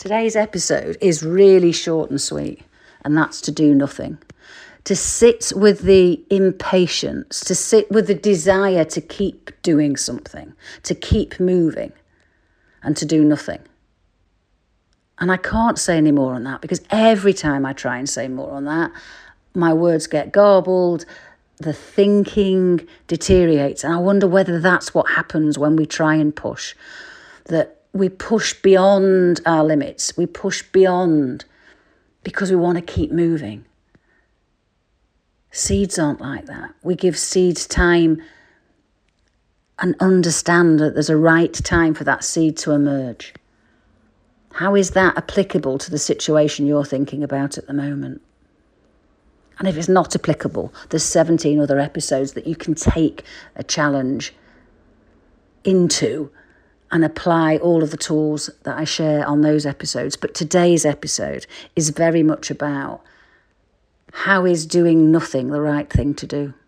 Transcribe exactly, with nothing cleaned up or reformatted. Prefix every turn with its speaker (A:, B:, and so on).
A: Today's episode is really short and sweet, and that's to do nothing. To sit with the impatience, to sit with the desire to keep doing something, to keep moving, and to do nothing. And I can't say any more on that because every time I try and say more on that, my words get garbled, the thinking deteriorates. And I wonder whether that's what happens when we try and push, that we push beyond our limits. We push beyond because we want to keep moving. Seeds aren't like that. We give seeds time and understand that there's a right time for that seed to emerge. How is that applicable to the situation you're thinking about at the moment? And if it's not applicable, there's seventeen other episodes that you can take a challenge into and apply all of the tools that I share on those episodes. But today's episode is very much about how is doing nothing the right thing to do?